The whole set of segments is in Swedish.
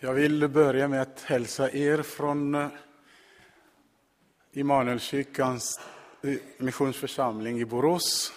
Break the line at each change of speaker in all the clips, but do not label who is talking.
Jag vill börja med att hälsa er från Immanuelskyrkans missionsförsamling i Borås,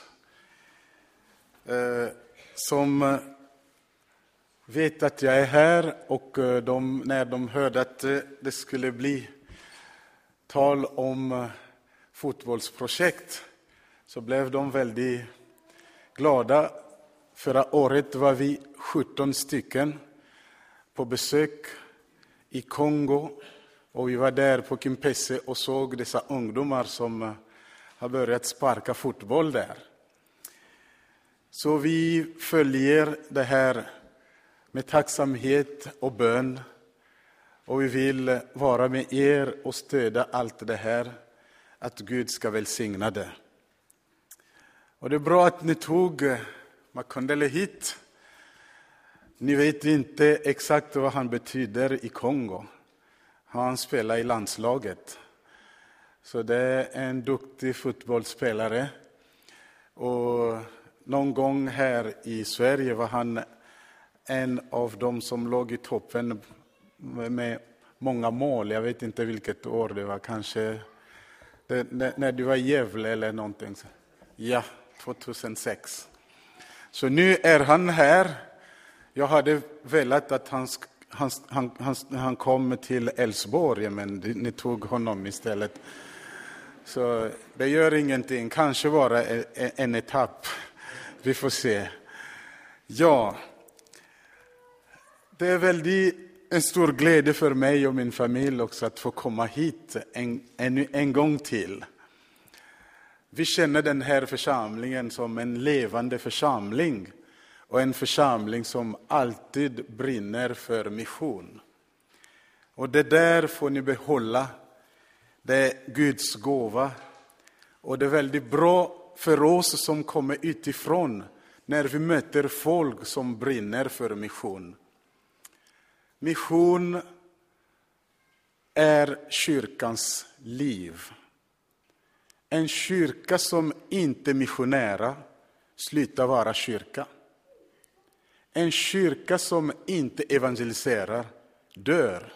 som vet att jag är här, och när de hörde att det skulle bli tal om fotbollsprojekt så blev de väldigt glada. Förra året var vi 17 stycken på besök i Kongo, och vi var där på Kimpese och såg dessa ungdomar som har börjat sparka fotboll där. Så vi följer det här med tacksamhet och bön, och vi vill vara med er och stödja allt det här, att Gud ska välsigna det. Och det är bra att ni tog Makondele hit. Ni vet inte exakt vad han betyder i Kongo. Han spelar i landslaget. Så det är en duktig fotbollsspelare. Och någon gång här i Sverige var han en av dem som låg i toppen med många mål. Jag vet inte vilket år det var. Kanske när du var i Gävle eller någonting. Ja, 2006. Så nu är han här. Jag hade velat att han kom till Älvsborg, men ni tog honom istället. Så det gör ingenting. Kanske bara en etapp. Vi får se. Ja, det är väldigt en stor glädje för mig och min familj också att få komma hit en gång till. Vi känner den här församlingen som en levande församling. Och en församling som alltid brinner för mission. Och det där får ni behålla. Det är Guds gåva. Och det är väldigt bra för oss som kommer utifrån när vi möter folk som brinner för mission. Mission är kyrkans liv. En kyrka som inte missionära slutar vara kyrka. En kyrka som inte evangeliserar dör.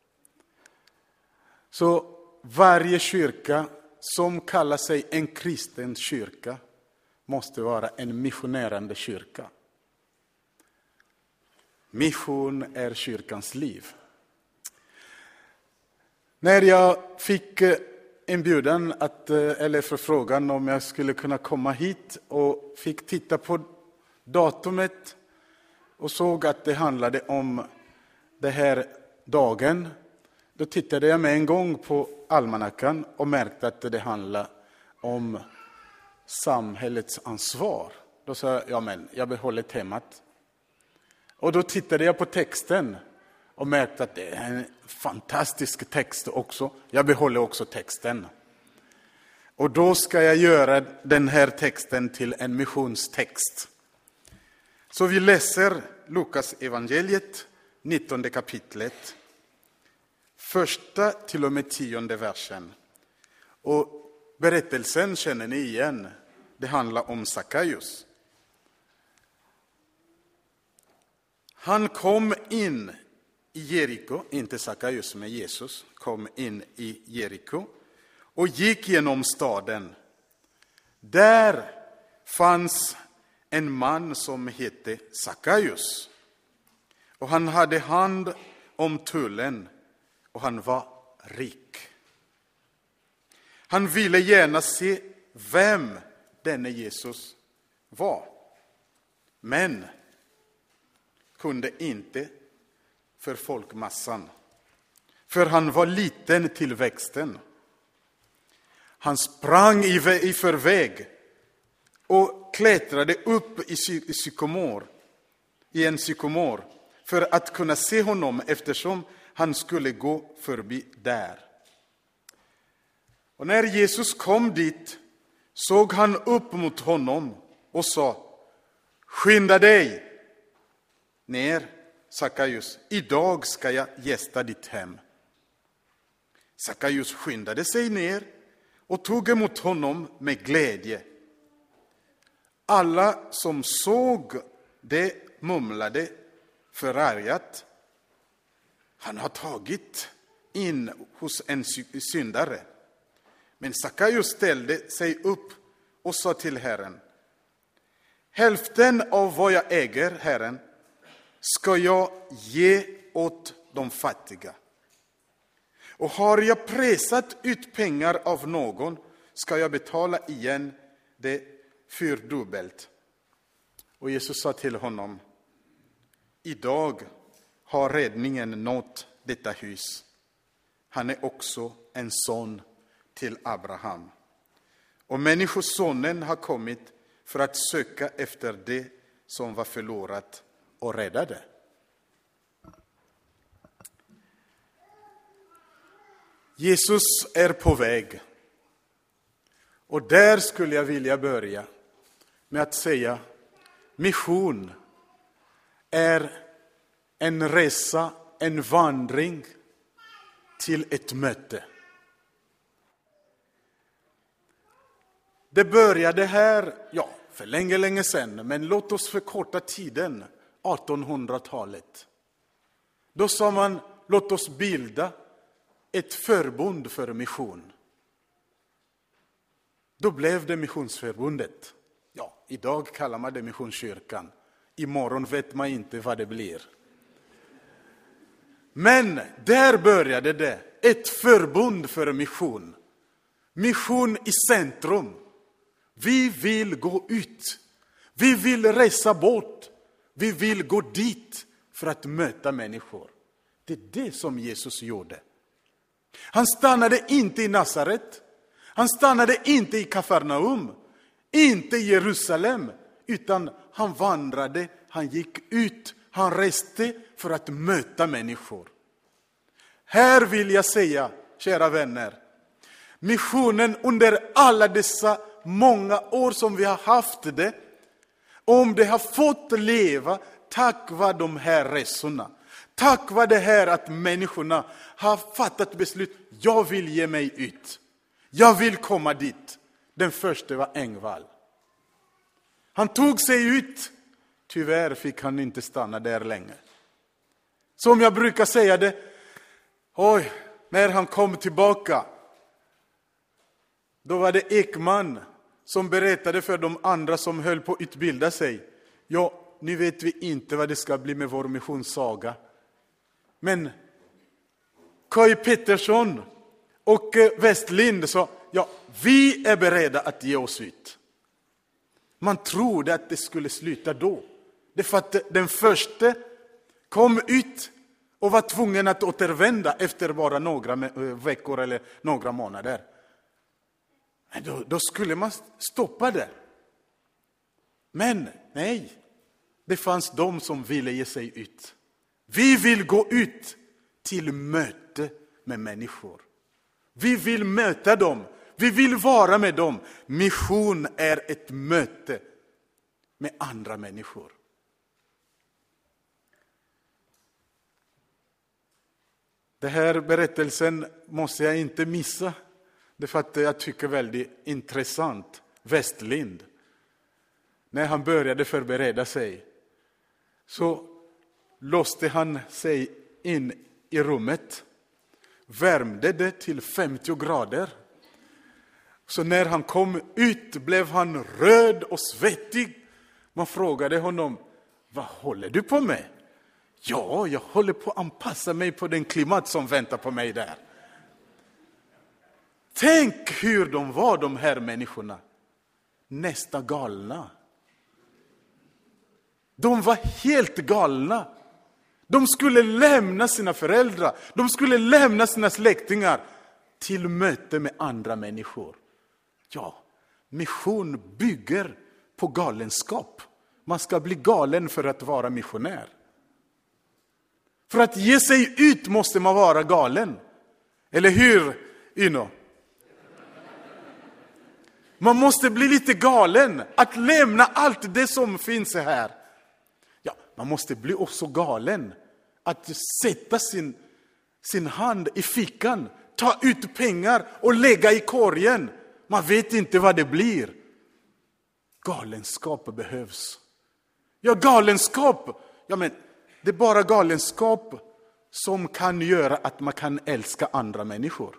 Så varje kyrka som kallar sig en kristen kyrka måste vara en missionerande kyrka. Mission är kyrkans liv. När jag fick inbjudan eller förfrågan om jag skulle kunna komma hit och fick titta på datumet och såg att det handlade om den här dagen, då tittade jag med en gång på almanackan och märkte att det handlade om samhällets ansvar. Då sa jag, jag behåller temat. Och då tittade jag på texten och märkte att det är en fantastisk text också. Jag behåller också texten. Och då ska jag göra den här texten till en missionstext. Så vi läser Lukas evangeliet, 19 kapitlet, första till och med 10:e versen. Och berättelsen känner ni igen. Det handlar om Sackaios. Han kom in i Jeriko, inte Sackaios men Jesus kom in i Jeriko och gick genom staden. Där fanns en man som hette Sackaios. Och han hade hand om tullen och han var rik. Han ville gärna se vem denne Jesus var. Men kunde inte för folkmassan. För han var liten till växten. Han sprang i förväg och klättrade upp i en sykomor för att kunna se honom eftersom han skulle gå förbi där. Och när Jesus kom dit såg han upp mot honom och sa: skynda dig ner, Sackaios, idag ska jag gästa ditt hem. Sackaios skyndade sig ner och tog emot honom med glädje. Alla som såg det mumlade förargat: han har tagit in hos en syndare. Men Sackaios ställde sig upp och sa till Herren: hälften av vad jag äger, Herren, ska jag ge åt de fattiga. Och har jag pressat ut pengar av någon, ska jag betala igen det fyrdubbelt. Och Jesus sa till honom: idag har räddningen nått detta hus. Han är också en son till Abraham. Och människosonen har kommit för att söka efter det som var förlorat och rädda det. Jesus är på väg. Och där skulle jag vilja börja med att säga: mission är en resa, en vandring till ett möte. Det började här, för länge sedan, men låt oss förkorta tiden, 1800-talet. Då sa man: låt oss bilda ett förbund för mission. Då blev det missionsförbundet. Idag kallar man det missionskyrkan. Imorgon vet man inte vad det blir. Men där började det, ett förbund för mission. Mission i centrum. Vi vill gå ut. Vi vill resa bort. Vi vill gå dit för att möta människor. Det är det som Jesus gjorde. Han stannade inte i Nasaret. Han stannade inte i Kafarnaum. Inte i Jerusalem. Utan han vandrade, han gick ut, han reste för att möta människor. Här vill jag säga, kära vänner, missionen under alla dessa många år som vi har haft det, om det har fått leva tack vare de här resorna, tack vare det här att människorna har fattat beslut: jag vill ge mig ut, jag vill komma dit. Den första var Engvall. Han tog sig ut. Tyvärr fick han inte stanna där länge. Som jag brukar säga det, när han kom tillbaka, då var det Ekman som berättade för de andra som höll på att utbilda sig: nu vet vi inte vad det ska bli med vår missionssaga. Men Kai Pettersson och Westlind sa: vi är beredda att ge oss ut. Man trodde att det skulle sluta då. Det för att den första kom ut och var tvungen att återvända efter bara några veckor eller några månader. Då skulle man stoppa det. Men nej, det fanns de som ville ge sig ut. Vi vill gå ut till möte med människor. Vi vill möta dem. Vi vill vara med dem. Mission är ett möte med andra människor. Den här berättelsen måste jag inte missa. Det är för att jag tycker väldigt intressant. Westlind. När han började förbereda sig, så låste han sig in i rummet. Värmde det till 50 grader. Så när han kom ut blev han röd och svettig. Man frågade honom: vad håller du på med? Jag håller på att anpassa mig på den klimat som väntar på mig där. Tänk hur de var, de här människorna. Nästa galna. De var helt galna. De skulle lämna sina föräldrar. De skulle lämna sina släktingar till möte med andra människor. Mission bygger på galenskap. Man ska bli galen för att vara missionär. För att ge sig ut måste man vara galen. Eller hur, Ino? Man måste bli lite galen. Att lämna allt det som finns här. Man måste bli också galen. Att sätta sin hand i fickan. Ta ut pengar och lägga i korgen. Man vet inte vad det blir. Galenskap behövs. Galenskap. Men det är bara galenskap som kan göra att man kan älska andra människor.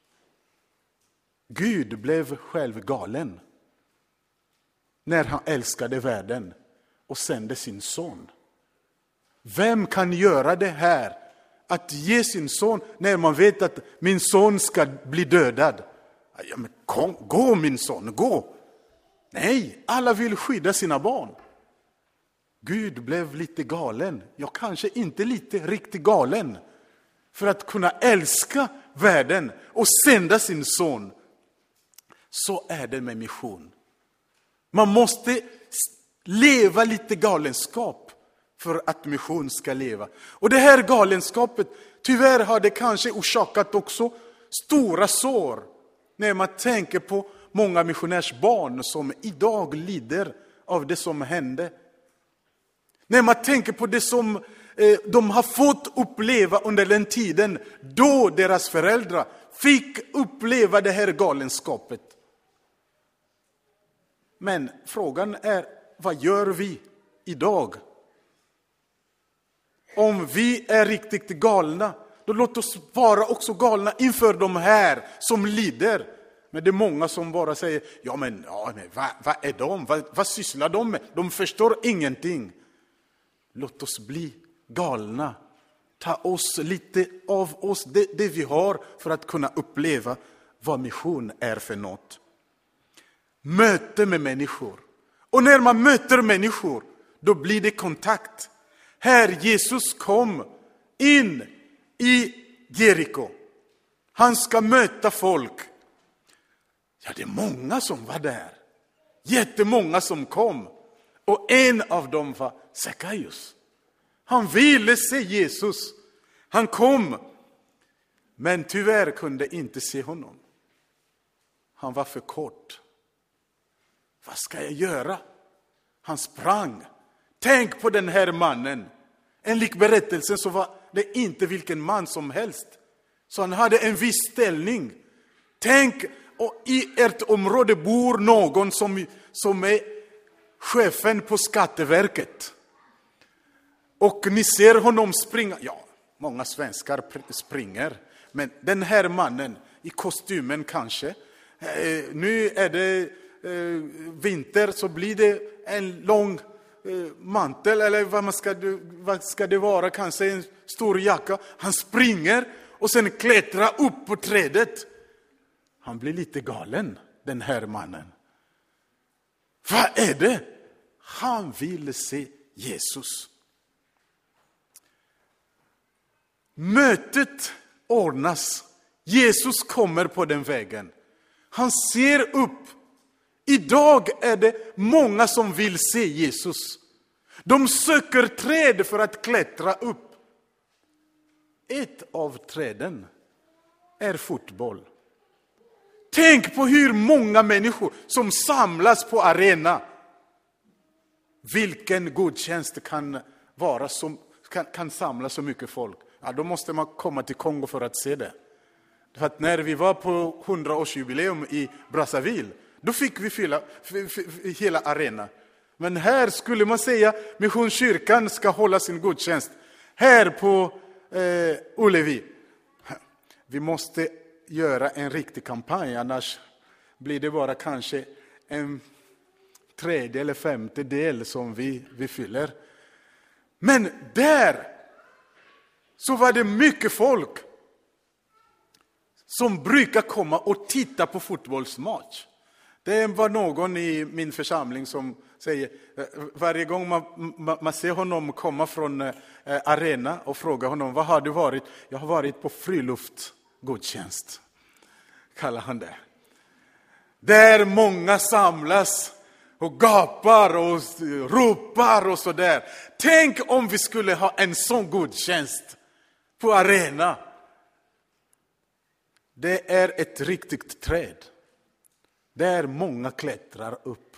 Gud blev själv galen när han älskade världen och sände sin son. Vem kan göra det här? Att ge sin son när man vet att min son ska bli dödad. Ja, men gå min son, gå. Nej, alla vill skydda sina barn. Gud blev lite galen. Ja, kanske inte lite, riktigt galen. För att kunna älska världen och sända sin son. Så är det med mission. Man måste leva lite galenskap för att mission ska leva. Och det här galenskapet, tyvärr har det kanske orsakat också stora sår. När man tänker på många missionärsbarn som idag lider av det som hände. När man tänker på det som de har fått uppleva under den tiden då deras föräldrar fick uppleva det här galenskapet. Men frågan är, vad gör vi idag? Om vi är riktigt galna, då låt oss vara också galna inför de här som lider. Men det är många som bara säger, vad är de? Vad sysslar de med? De förstår ingenting. Låt oss bli galna. Ta oss lite av oss, det vi har, för att kunna uppleva vad mission är för något. Möte med människor. Och när man möter människor, då blir det kontakt. Här Jesus kom in i Jeriko. Han ska möta folk. Ja, det är många som var där. Jättemånga som kom. Och en av dem var Sackaios. Han ville se Jesus. Han kom. Men tyvärr kunde inte se honom. Han var för kort. Vad ska jag göra? Han sprang. Tänk på den här mannen. Enligt berättelsen så var det inte vilken man som helst. Så han hade en viss ställning. Tänk, och i ert område bor någon som är chefen på Skatteverket. Och ni ser honom springa. Ja, många svenskar springer. Men den här mannen i kostymen kanske. Nu är det vinter, så blir det en lång mantel. Eller vad ska det vara? Kanske en stor jacka. Han springer och sen klättrar upp på trädet. Han blir lite galen, den här mannen. Vad är det? Han vill se Jesus. Mötet ordnas. Jesus kommer på den vägen. Han ser upp. Idag är det många som vill se Jesus. De söker träd för att klättra upp. Ett av träden är fotboll. Tänk på hur många människor som samlas på arena. Vilken gudstjänst kan vara som kan samla så mycket folk. Ja, då måste man komma till Kongo för att se det. För att när vi var på 100-årsjubileum i Brazzaville, då fick vi fylla hela arena. Men här skulle man säga Missionskyrkan ska hålla sin gudstjänst. Här på Ullevi. Vi måste göra en riktig kampanj, annars blir det bara kanske en tredje eller femte del som vi fyller. Men där så var det mycket folk som brukar komma och titta på fotbollsmatch. Det var någon i min församling som säger, varje gång man ser honom komma från arena och frågar honom, vad har du varit? Jag har varit på friluftsgudstjänst, kallar han det. Där många samlas och gapar och ropar och sådär. Tänk om vi skulle ha en sån gudstjänst på arena. Det är ett riktigt träd. Där många klättrar upp.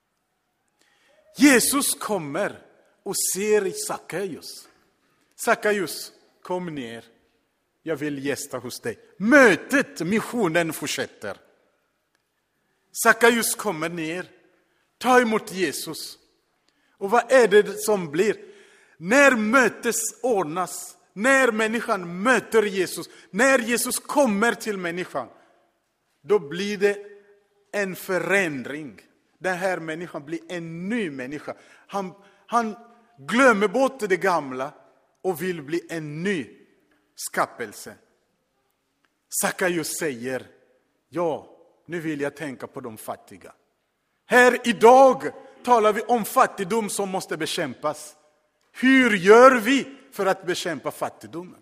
Jesus kommer och ser Sackaios. Sackaios, kom ner. Jag vill gästa hos dig. Mötet, missionen fortsätter. Sackaios kommer ner. Ta emot Jesus. Och vad är det som blir? När mötes ordnas, när människan möter Jesus, när Jesus kommer till människan, då blir det en förändring. Den här människan blir en ny människa. Han glömmer bort det gamla och vill bli en ny skapelse. Sackaios säger, ja, nu vill jag tänka på de fattiga. Här idag talar vi om fattigdom som måste bekämpas. Hur gör vi för att bekämpa fattigdomen?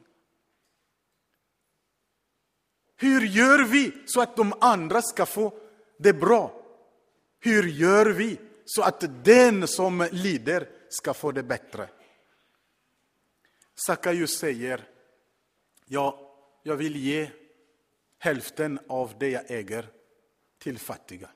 Hur gör vi så att de andra ska få det bra? Hur gör vi så att den som lider ska få det bättre? Sackaios säger, ja, jag vill ge hälften av det jag äger till fattiga.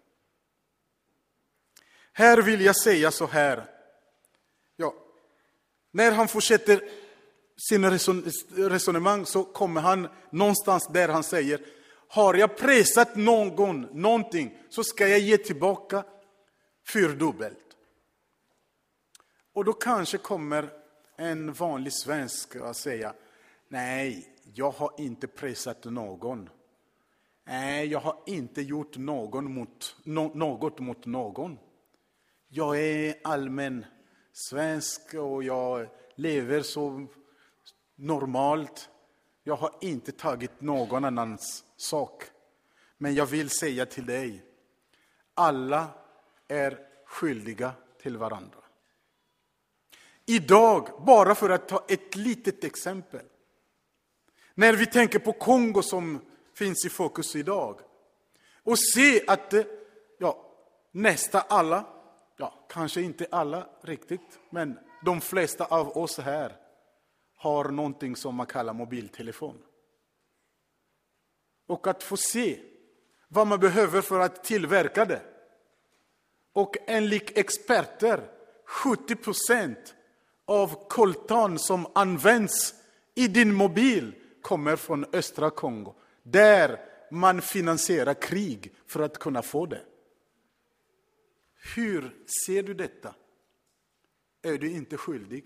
Här vill jag säga så här. Ja, när han fortsätter sina resonemang så kommer han någonstans där han säger, har jag pressat någonting så ska jag ge tillbaka fyrdubbelt. Och då kanske kommer en vanlig svensk att säga, nej, jag har inte pressat någon. Nej, jag har inte gjort något mot någon. Jag är allmän svensk och jag lever så normalt. Jag har inte tagit någon annans sak. Men jag vill säga till dig, alla är skyldiga till varandra. Idag, bara för att ta ett litet exempel. När vi tänker på Kongo som finns i fokus idag. Och se att nästa alla, kanske inte alla riktigt, men de flesta av oss här har någonting som man kallar mobiltelefon. Och att få se vad man behöver för att tillverka det. Och enligt experter, 70% av koltan som används i din mobil kommer från östra Kongo. Där man finansierar krig för att kunna få det. Hur ser du detta? Är du inte skyldig?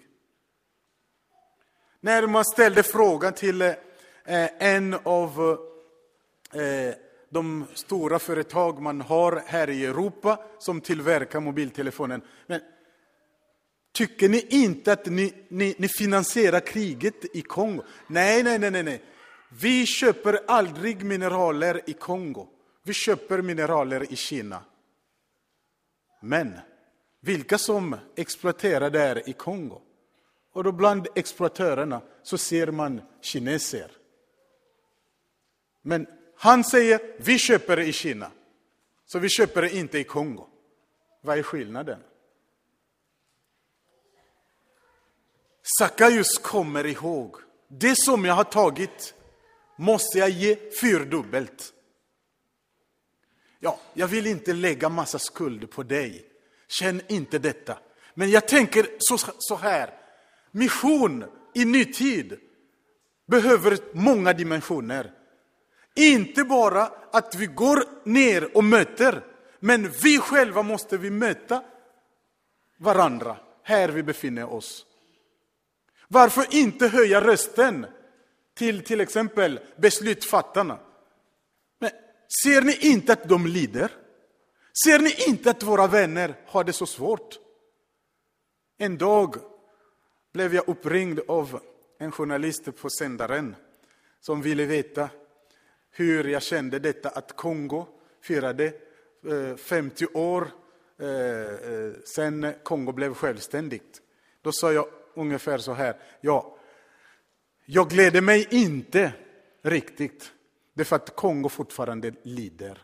När man ställde frågan till en av de stora företag man har här i Europa som tillverkar mobiltelefonen. Men tycker ni inte att ni finansierar kriget i Kongo? Nej. Vi köper aldrig mineraler i Kongo. Vi köper mineraler i Kina. Men vilka som exploaterar där i Kongo? Och då bland exploatörerna så ser man kineser. Men han säger, vi köper i Kina. Så vi köper inte i Kongo. Vad är skillnaden? Sackaios kommer ihåg. Det som jag har tagit måste jag ge fyrdubbelt. Ja, jag vill inte lägga massa skuld på dig. Känn inte detta. Men jag tänker så här. Mission i nytid behöver många dimensioner. Inte bara att vi går ner och möter. Men vi själva måste vi möta varandra. Här vi befinner oss. Varför inte höja rösten till exempel beslutsfattarna? Men ser ni inte att de lider? Ser ni inte att våra vänner har det så svårt? En dag blev jag uppringd av en journalist på sändaren som ville veta hur jag kände detta att Kongo firade 50 år sedan Kongo blev självständigt. Då sa jag ungefär så här, jag gläder mig inte riktigt. Det är för att Kongo fortfarande lider.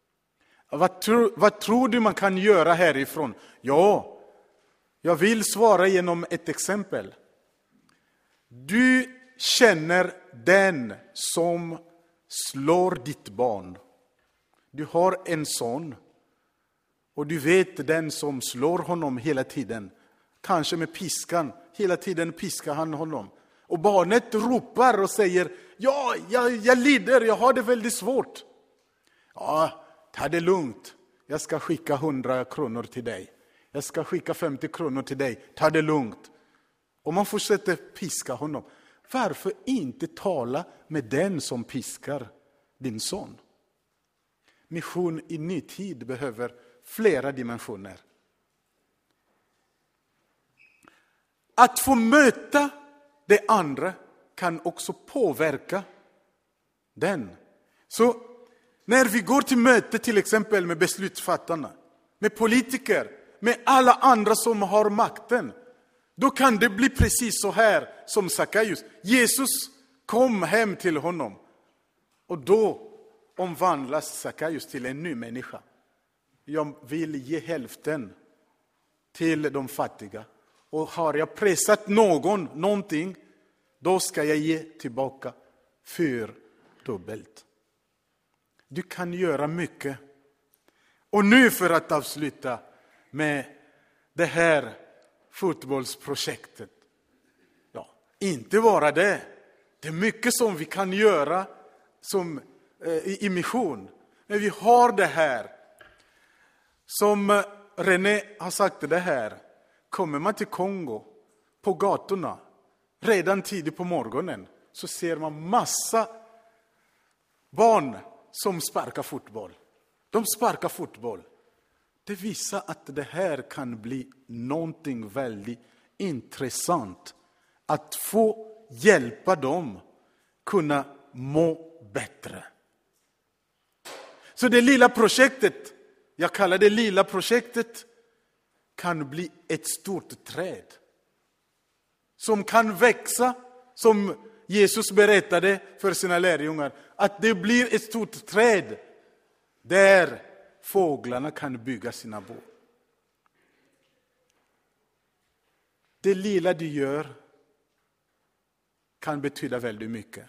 Vad tror du man kan göra härifrån? Ja, jag vill svara genom ett exempel. Du känner den som slår ditt barn. Du har en son. Och du vet den som slår honom hela tiden. Kanske med piskan. Hela tiden piskar han honom. Och barnet ropar och säger, jag lider, jag har det väldigt svårt. Ja, ta det lugnt. Jag ska skicka 100 kronor till dig. Jag ska skicka 50 kronor till dig. Ta det lugnt. Och man fortsätter piska honom. varför inte tala med den som piskar din son? Mission i nytid behöver flera dimensioner. Att få möta det andra kan också påverka den. Så när vi går till möte till exempel med beslutsfattarna, med politiker, med alla andra som har makten, då kan det bli precis så här som Sackaios. Jesus kom hem till honom och då omvandlas Sackaios till en ny människa. Jag vill ge hälften till de fattiga. Och har jag pressat någonting, då ska jag ge tillbaka 4-dubbelt. Du kan göra mycket. Och nu för att avsluta med det här fotbollsprojektet. Ja, inte bara det. Det är mycket som vi kan göra som i mission. Men vi har det här. Som René har sagt det här. Kommer man till Kongo på gatorna redan tidigt på morgonen så ser man massa barn som sparkar fotboll. De sparkar fotboll. Det visar att det här kan bli någonting väldigt intressant. Att få hjälpa dem kunna må bättre. Så det lilla projektet, jag kallar det lilla projektet, kan bli ett stort träd. Som kan växa, som Jesus berättade för sina lärjungar. Att det blir ett stort träd där fåglarna kan bygga sina bo. Det lilla du gör kan betyda väldigt mycket.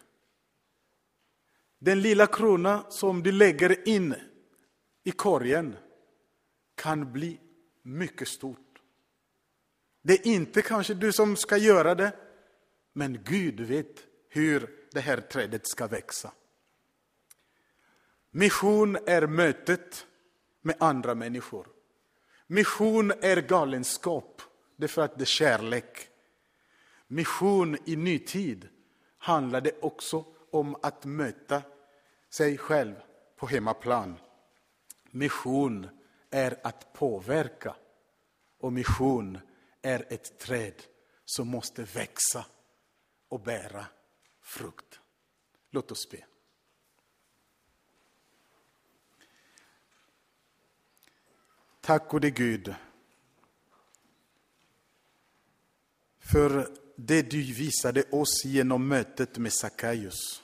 Den lilla krona som du lägger in i korgen kan bli mycket stort. Det är inte kanske du som ska göra det, men Gud vet hur det här trädet ska växa. Mission är mötet med andra människor. Mission är galenskap, därför att det är kärlek. Mission i nytid handlar det också om att möta sig själv på hemmaplan. Mission är att påverka, och mission är ett träd som måste växa och bära frukt. Låt oss be. Tack gode Gud för det du visade oss genom mötet med Sackaios.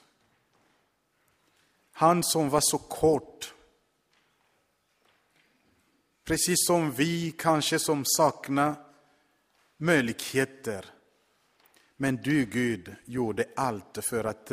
Han som var så kort, precis som vi kanske som saknar möjligheter. Men du Gud gjorde allt för att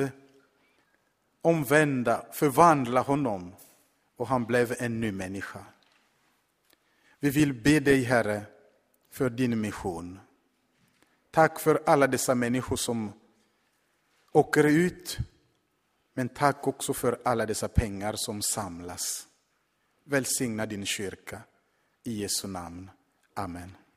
förvandla honom, och han blev en ny människa. Vi vill be dig, Herre, för din mission. Tack för alla dessa människor som åker ut, men tack också för alla dessa pengar som samlas. Välsigna din kyrka. I Jesu namn. Amen.